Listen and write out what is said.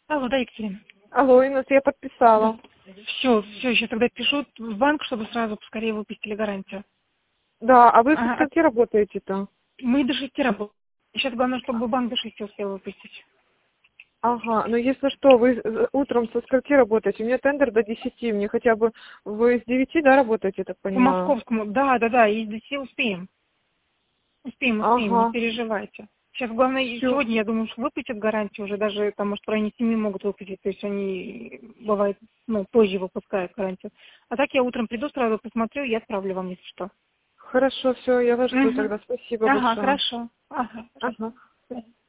Алло, да, Екатерина. Алло, Инесс, я подписала. Все, сейчас тогда пишу в банк, чтобы сразу поскорее выпустили гарантию. Да, а вы со Ага, скольки работаете-то? мы до 6 работаем. Сейчас главное, чтобы банк до 6 успел выпустить. Ага, ну если что, вы утром со скольки работаете? У меня тендер до 10, мне хотя бы... Вы с 9, да, работаете, я так По понимаю? московскому, да, и до 10 успеем. Успеем, не Ага, переживайте. Сейчас главное, и все. сегодня, я думаю, что выпустят гарантию уже, даже там, может, в районе 7 могут выпустить, то есть они, бывает, позже выпускают гарантию. А так я утром приду, сразу посмотрю и отправлю вам, если что. Хорошо, все, я вас жду Угу. тогда. Спасибо Ага, большое. хорошо. Ага, Ага. хорошо.